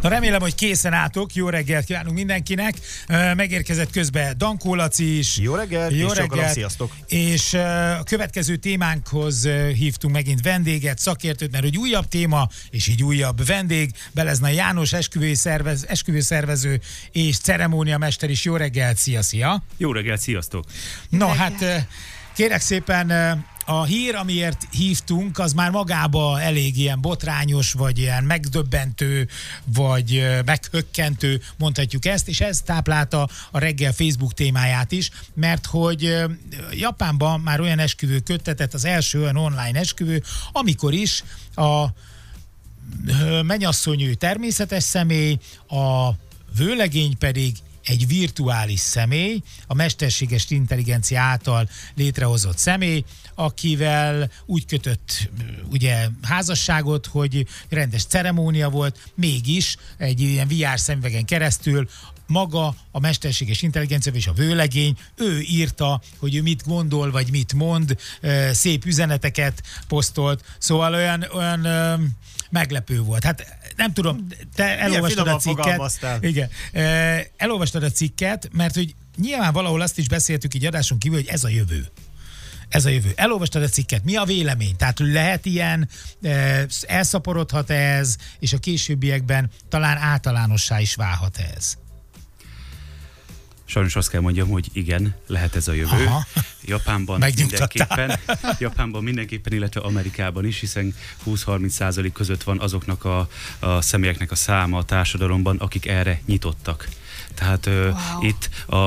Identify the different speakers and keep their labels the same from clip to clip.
Speaker 1: Na remélem, hogy készen álltok. Jó reggelt kívánunk mindenkinek. Megérkezett közben Dankó Laci is.
Speaker 2: Jó reggelt,
Speaker 1: jó
Speaker 2: és
Speaker 1: reggelt.
Speaker 2: Sziasztok.
Speaker 1: És a következő témánkhoz hívtunk megint vendéget, szakértőt, mert hogy újabb téma, és így újabb vendég. Beleznai János, esküvőszervező és ceremóniamester is. Jó reggelt, szia!
Speaker 3: Jó reggelt, sziasztok!
Speaker 1: No, hát kérek szépen, a hír, amiért hívtunk, az már magába elég ilyen botrányos, vagy ilyen megdöbbentő, vagy meghökkentő, mondhatjuk ezt, és ez táplálta a reggel Facebook témáját is, mert hogy Japánban már olyan esküvő köttetett, az első olyan online esküvő, amikor is a mennyasszony természetes személy, a vőlegény pedig egy virtuális személy, a mesterséges intelligencia által létrehozott személy, akivel úgy kötött ugye házasságot, hogy rendes ceremónia volt, mégis egy ilyen VR szemüvegen keresztül maga a mesterséges intelligencia és a vőlegény, ő írta, hogy ő mit gondol, vagy mit mond, szép üzeneteket posztolt, szóval olyan meglepő volt. Hát nem tudom, te elolvastad a cikket. Igen. Elolvastad a cikket, mert hogy nyilván valahol azt is beszéltük így adáson kívül, hogy ez a jövő. Ez a jövő. Elolvastad a cikket, mi a vélemény? Tehát lehet ilyen, elszaporodhat ez, és a későbbiekben talán általánossá is válhat ez?
Speaker 3: Sajnos azt kell mondjam, hogy igen, lehet ez a jövő.
Speaker 1: Aha.
Speaker 3: Japánban mindenképpen, illetve Amerikában is, hiszen 20-30% között van azoknak a személyeknek a száma a társadalomban, akik erre nyitottak. Tehát itt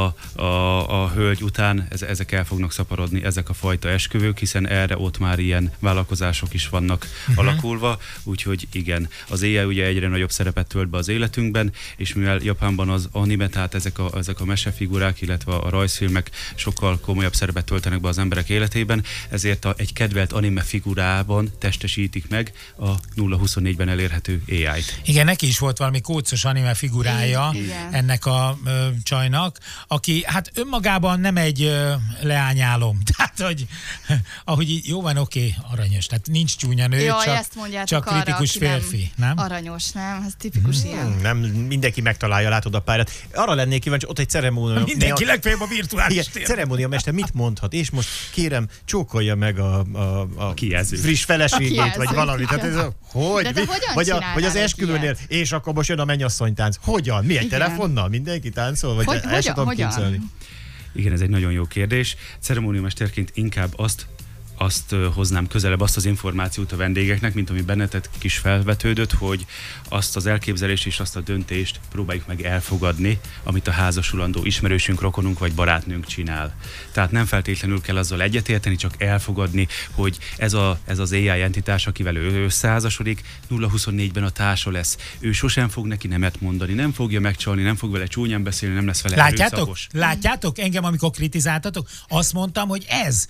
Speaker 3: a hölgy után ezek el fognak szaporodni, ezek a fajta esküvők, hiszen erre ott már ilyen vállalkozások is vannak alakulva, úgyhogy igen, az AI ugye egyre nagyobb szerepet tölt be az életünkben, és mivel Japánban az anime, tehát ezek a mesefigurák, illetve a rajzfilmek sokkal komolyabb szerepet töltenek be az emberek életében, ezért egy kedvelt anime figurában testesítik meg a 0-24-ben elérhető AI-t.
Speaker 1: Igen, neki is volt valami kócos anime figurája ennek a csajnak, aki hát önmagában nem egy leányálom. Tehát, hogy ahogy jó van, oké, aranyos. Tehát nincs csúnya nő, csak kritikus férfi. Nem?
Speaker 4: Aranyos, nem? Ez tipikus ilyen.
Speaker 2: Nem, mindenki megtalálja, látod a pályát. Arra lennék kíváncsi, ott egy ceremónia.
Speaker 1: Mindenki legfeljebb a virtuális tér.
Speaker 2: Ceremóniamester mit mondhat? És most kérem, csókolja meg a friss feleségét, vagy valamit. Tehát ez vagy az esküvőnél, és akkor most jön a mennyasszonytánc. Hogyan? Milyen telefonnal? Mindenki táncol? Vagy el sem tudom képzelni.
Speaker 3: Igen, ez egy nagyon jó kérdés. Ceremóniamesterként inkább azt hoznám közelebb, azt az információt a vendégeknek, mint ami bennetek is felvetődött, hogy azt az elképzelést és azt a döntést próbáljuk meg elfogadni, amit a házasulandó ismerősünk, rokonunk vagy barátnőnk csinál. Tehát nem feltétlenül kell azzal egyetérteni, csak elfogadni, hogy ez az AI entitás, akivel ő összeházasodik, 0-24-ben a társa lesz. Ő sosem fog neki nemet mondani, nem fogja megcsalni, nem fog vele csúnyán beszélni, nem lesz vele erőszakos.
Speaker 1: Látjátok? Engem, amikor kritizáltatok, azt mondtam, hogy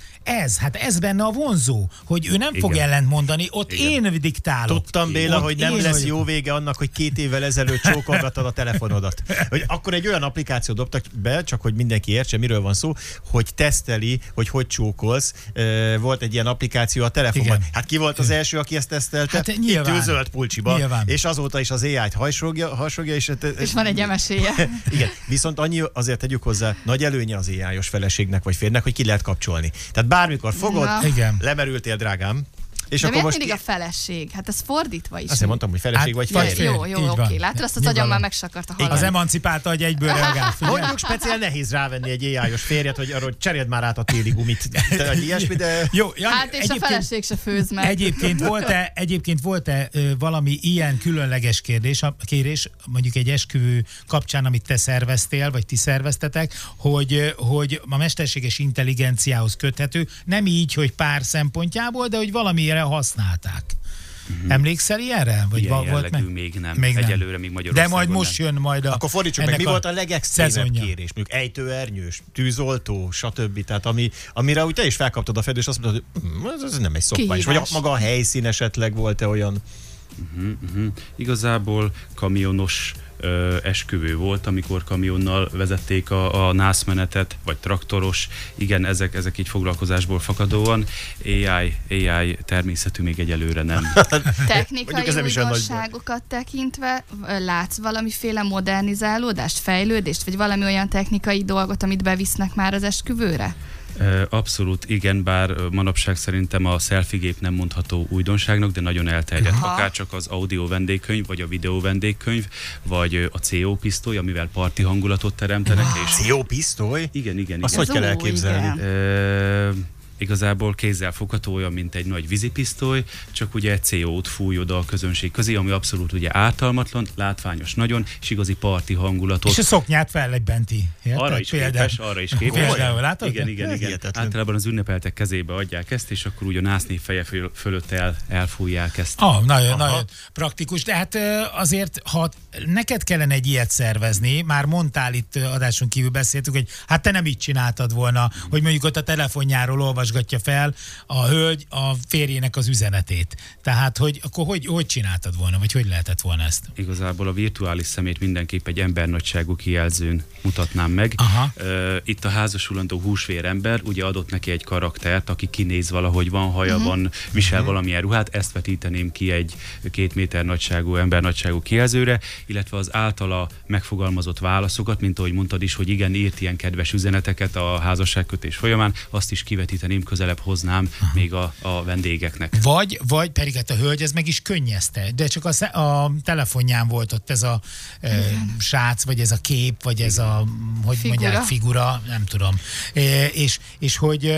Speaker 1: ez benne a vonzó, hogy ő nem fog ellent mondani, ott én diktálok.
Speaker 2: Tudtam, Béla, hogy nem lesz jó vége annak, hogy 2 évvel ezelőtt csókolgattad a telefonodat. Hogy akkor egy olyan applikációt dobtak be, csak hogy mindenki értse, miről van szó, hogy teszteli, hogy csókolsz. Volt egy ilyen applikáció a telefonban. Igen. Hát ki volt az első, aki ezt tesztelte?
Speaker 1: Hát nyilván.
Speaker 2: Itt zöld pulcsiba. Nyilván. És azóta is az AI-t harsogja, és
Speaker 4: van egy emeséje.
Speaker 2: Igen. Viszont annyi, azért tegyük hozzá, nagy előnye az AI-os feleségnek vagy férnek, hogy ki lehet kapcsolni. Tehát bármikor fogod, lemerültél, drágám. És
Speaker 4: de
Speaker 2: akkor
Speaker 4: miért mindig a feleség? Hát ez fordítva is.
Speaker 2: Azt mondtam, hogy feleség vagy férj.
Speaker 4: Jó, oké. Látod, azt az agyam már megsakarta hallani.
Speaker 1: Az emancipálta, hogy egyből reagál.
Speaker 2: Mondjuk speciál nehéz rávenni egy AI-os férjet, hogy arról cseréld már át a téli gumit. Ilyesmi, de...
Speaker 1: Jó,
Speaker 4: hát és a feleség se főz meg.
Speaker 1: Egyébként volt-e valami ilyen különleges kérés, mondjuk egy esküvő kapcsán, amit te szerveztél, vagy ti szerveztetek, hogy a mesterséges intelligenciához köthető, nem így, hogy pár szempontjából, de hogy valamire használták. Emlékszel ilyenre? Vagy
Speaker 3: ilyen jellegű még nem. Egyelőre még Magyarországon.
Speaker 1: De majd most jön majd a...
Speaker 2: Akkor fordítsuk meg, mi volt a legextrémebb kérés? Mondjuk ejtőernyős, tűzoltó, stb. Tehát amire úgy te is felkaptad a fedőst, azt mondtad, hogy ez nem egy szokványos. Vagy maga a helyszín esetleg volt-e olyan?
Speaker 3: Igazából kamionos esküvő volt, amikor kamionnal vezették a nászmenetet, vagy traktoros. Igen, ezek így foglalkozásból fakadóan. AI természetű még egyelőre nem.
Speaker 4: Technikai újdonságokat tekintve látsz valamiféle modernizálódást, fejlődést, vagy valami olyan technikai dolgot, amit bevisznek már az esküvőre?
Speaker 3: Abszolút igen, bár manapság szerintem a selfie-gép nem mondható újdonságnak, de nagyon elterjedt. Akár csak az audio vendégkönyv, vagy a videó vendégkönyv, vagy a CO pisztoly, amivel parti hangulatot teremtenek. És
Speaker 2: CO pisztoly?
Speaker 3: Igen.
Speaker 2: Azt hogy kell elképzelni?
Speaker 3: Igazából kézzel fogható, olyan, mint egy nagy vízipisztoly, csak ugye CO-t fúj oda a közönség közé, ami abszolút ugye ártalmatlan, látványos nagyon, és igazi parti hangulatot.
Speaker 1: És a szoknyát fel egy benti.
Speaker 3: Arra is képes.
Speaker 1: Látod?
Speaker 3: Igen. Általában az ünnepeltek kezébe adják ezt, és akkor úgy a násznév feje fölött elfújják ezt.
Speaker 1: Nagyon praktikus, de hát azért, ha neked kellene egy ilyet szervezni, már mondtál itt adáson kívül beszéltük, hogy hát te nem így csináltad volna, hogy mondjuk ott a telefonjáról olvasgatja fel a hölgy a férjének az üzenetét. Tehát, akkor hogy csináltad volna, vagy hogy lehetett volna ezt?
Speaker 3: Igazából a virtuális szemét mindenképp egy embernagyságú kijelzőn mutatnám meg. Itt a házasulandó húsvérember ugye adott neki egy karaktert, aki kinéz valahogy, van haja, van, visel valamilyen ruhát, ezt vetíteném ki egy 2 méter nagyságú, embernagyságú kijelzőre, illetve az általa megfogalmazott válaszokat, mint ahogy mondtad is, hogy igen, írt ilyen kedves üzeneteket a házasságkötés folyamán, azt is kivetíteném, közelebb hoznám még a vendégeknek.
Speaker 1: Vagy pedig hát a hölgy ez meg is könnyezte, de csak a telefonján volt ott ez a srác, vagy ez a kép, vagy ez a, hogy mondják, figura, nem tudom. És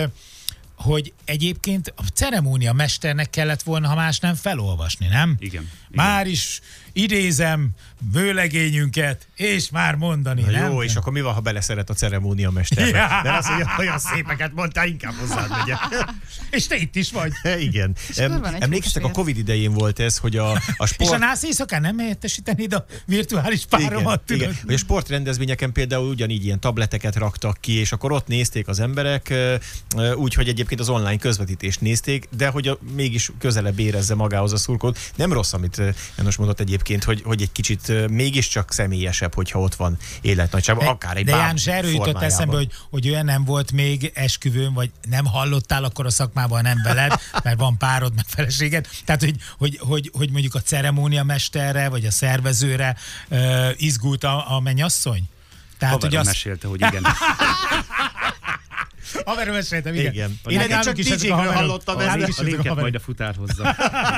Speaker 1: hogy egyébként a ceremónia mesternek kellett volna, ha más nem, felolvasni, nem?
Speaker 3: Igen.
Speaker 1: Már is idézem vőlegényünket, és már mondani, nem?
Speaker 2: Jó, és akkor mi van, ha beleszeret a ceremónia mesterbe? Ja. De az, hogy olyan szépeket mondtál, inkább hozzád megyek.
Speaker 1: És te itt is vagy.
Speaker 2: Igen. Emlékeztek, a Covid idején volt ez, hogy a sport...
Speaker 1: És a nász éjszakán nem helyettesítenéd a virtuális páromat, tudod?
Speaker 2: Igen. Hogy a sportrendezvényeken például ugyanígy ilyen tableteket raktak ki, és akkor ott nézték az emberek, úgy, hogy egyébként az online közvetítést nézték, de hogy mégis közelebb érezze magához a szurkolót. Nem rossz, amit János mondott egyébként, hogy egy kicsit mégiscsak személyesebb, hogyha ott van életnagyságban, akár egy báb formájában. De János, erről jutott eszembe, hogy olyan nem volt még esküvőn, vagy nem hallottál akkor a szakmában nem veled, mert van párod, meg feleséged. Tehát, hogy mondjuk a ceremóniamesterre, vagy a szervezőre izgult a mennyasszony?
Speaker 3: Tehát, hogy azt... mesélte, hogy igen.
Speaker 1: Haverom meséltem, igen.
Speaker 2: Én eddig csak DJ-kről hallottam ezt.
Speaker 3: A linket majd a futár hozza.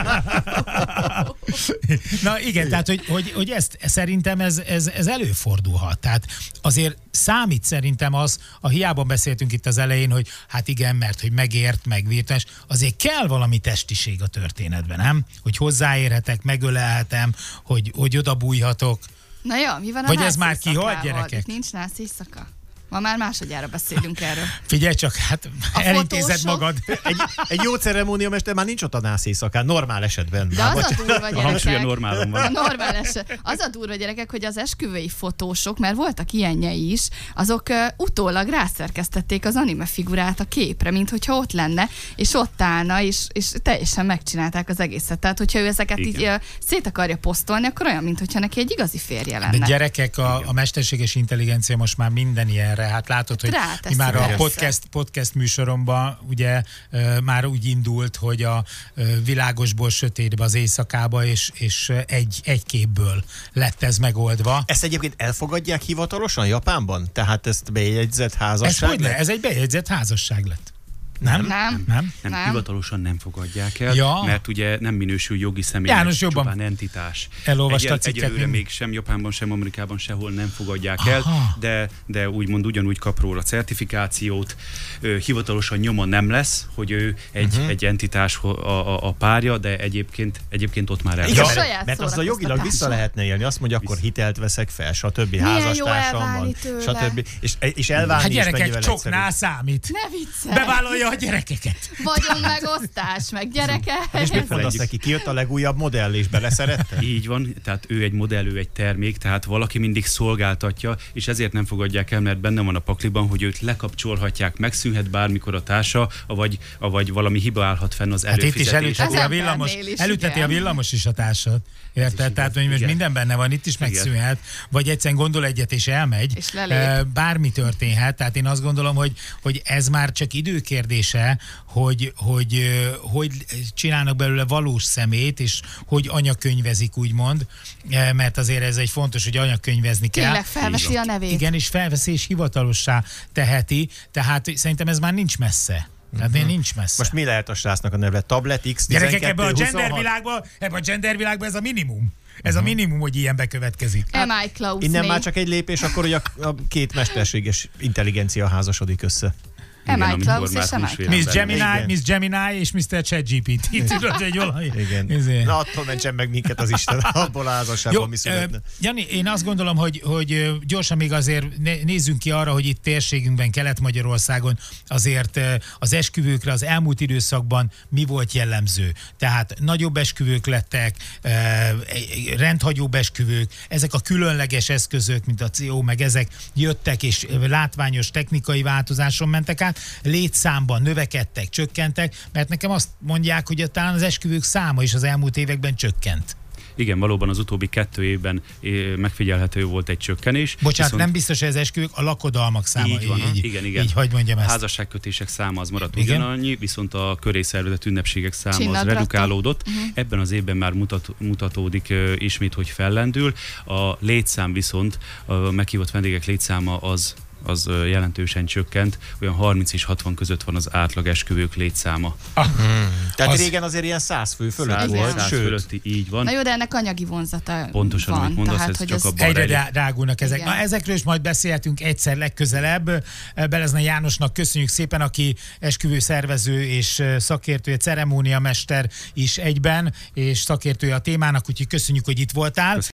Speaker 1: Na igen, tehát hogy ezt szerintem ez előfordulhat. Tehát azért számít szerintem az, hiába beszéltünk itt az elején, hogy hát igen, mert hogy megért, meg virtuális, azért kell valami testiség a történetben, nem? Hogy hozzáérhetek, megölelhetem, hogy odabújhatok.
Speaker 4: Na jó, mi van a
Speaker 1: vagy ez már kihalt, gyerekek?
Speaker 4: Itt nincs nász éjszaka. Ma már másodjára beszélünk erről.
Speaker 1: Figyelj csak, hát elintézed magad.
Speaker 2: Egy jó ceremóniamester már nincs ott a nász éjszakán, normál esetben.
Speaker 4: De az a durva, gyerekek.
Speaker 3: A hangsúlya normálon van.
Speaker 4: Normál eset. Az a durva, gyerekek, hogy az esküvői fotósok, mert voltak ilyenjei is, azok utólag rászerkesztették az anime figurát a képre, mint hogyha ott lenne, és ott állna, és teljesen megcsinálták az egészet. Tehát, hogyha ő ezeket így szét akarja posztolni, akkor olyan, mint hogyha neki egy igazi férje lenne.
Speaker 1: De gyerekek, a mesterséges intelligencia most már minden ilyenre. Hát látod, hogy mi már a podcast műsoromban ugye már úgy indult, hogy a világosból sötétbe az éjszakába, és egy képből lett ez megoldva.
Speaker 2: Ezt egyébként elfogadják hivatalosan Japánban? Tehát ezt bejegyzett házasság lett?
Speaker 1: Ez egy bejegyzett házasság lett.
Speaker 4: Nem.
Speaker 3: Hivatalosan nem fogadják el, mert ugye nem minősül jogi személynek, csupán entitás. Egyelőre még sem Japánban, sem Amerikában sehol nem fogadják el, de úgymond ugyanúgy kap róla certifikációt. Hivatalosan nyoma nem lesz, hogy ő egy entitás a párja, de egyébként ott már
Speaker 2: mert azzal jogilag vissza lehetne élni. Azt mondja, akkor hitelt veszek fel, stb. Házastársam van, stb. És elválni
Speaker 1: hát
Speaker 2: is
Speaker 1: gyerekek,
Speaker 2: mennyivel
Speaker 1: csoknál számít.
Speaker 4: Ne viccelj!
Speaker 1: Bevállalja a gyerekeket.
Speaker 4: Vagyonmegosztás, meg gyerekek.
Speaker 2: És mit mondasz neki? Kijött a legújabb modell, és beleszerette?
Speaker 3: Így van, tehát ő egy modell, ő egy termék, tehát valaki mindig szolgáltatja, és ezért nem fogadják el, mert benne van a pakliban, hogy őt lekapcsolhatják, megszűnhet bármikor a társa, vagy valami hiba állhat fenn az előfizetés.
Speaker 1: Hát itt is elütheti a villamos is a társat. Érted? Tehát, hogy most minden benne van, itt is megszűnhet, vagy egyszerűen gondol egyet és elmegy.
Speaker 4: És
Speaker 1: bármi történhet. Tehát én azt gondolom, hogy ez már csak időkérdése, hogy csinálnak belőle valós szemét, és hogy anyakönyvezik, úgymond, mert azért ez egy fontos, hogy anyakönyvezni kell.
Speaker 4: Tényleg felveszi a nevét.
Speaker 1: Igen, és felveszi, és hivatalossá teheti, tehát szerintem ez már nincs messze. Tehát nincs messze.
Speaker 2: Most mi lehet a srácnak a neve? Tablet X12,
Speaker 1: gyerekek, ebben a
Speaker 2: 26?
Speaker 1: gendervilágban ez a minimum. Ez a minimum, hogy ilyen bekövetkezik.
Speaker 4: M.I. Klaus.
Speaker 2: Innen már csak egy lépés, akkor hogy a két mesterséges intelligencia házasodik össze.
Speaker 4: M.I. Klaus és
Speaker 1: Miss Gemini és Mr. ChatGPT. Tudod, hogy valami.
Speaker 2: Igen. Na, attól mentsen meg minket az Isten, abból a házasságban mi születne.
Speaker 1: Jani, én azt gondolom, hogy gyorsan még azért nézzünk ki arra, hogy itt térségünkben, Kelet-Magyarországon azért az esküvőkre az elmúlt időszakban mi volt jellemző. Tehát nagyobb esküvők lettek, rendhagyóbb esküvők, ezek a különleges eszközök, mint a CO, meg ezek jöttek, és látványos technikai változáson mentek át, létszámban növekedtek, csökkentek, mert nekem azt mondják, hogy talán az esküvők száma is az elmúlt években csökkent.
Speaker 3: Igen, valóban az utóbbi 2 évben megfigyelhető volt egy csökkenés.
Speaker 1: Bocsánat, viszont nem biztos, hogy az esküvők, a lakodalmak száma.
Speaker 3: Így van, igen.
Speaker 1: Így, hogy mondjam ezt.
Speaker 3: A házasságkötések száma az maradt ugyanannyi, viszont a köré szervezett ünnepségek száma az redukálódott. Ebben az évben már mutatódik ismét, hogy fellendül. A létszám viszont, a meghívott vendégek létszáma az jelentősen csökkent, olyan 30 és 60 között van az átlag esküvők létszáma.
Speaker 2: Tehát régen azért ilyen 100 fő fölött volt,
Speaker 3: 100 fölötti, így van.
Speaker 4: Na jó, de ennek anyagi vonzata
Speaker 3: pontosan,
Speaker 4: van.
Speaker 3: amit mondasz,
Speaker 4: Tehát,
Speaker 3: ez
Speaker 4: hogy
Speaker 3: csak abban
Speaker 1: egyre drágulnak ezek.
Speaker 4: Igen.
Speaker 1: Na, ezekről is majd beszélhetünk egyszer legközelebb. Belezne Jánosnak köszönjük szépen, aki esküvő szervező és szakértője, ceremóniamester is egyben, és szakértője a témának, úgyhogy köszönjük, hogy itt voltál.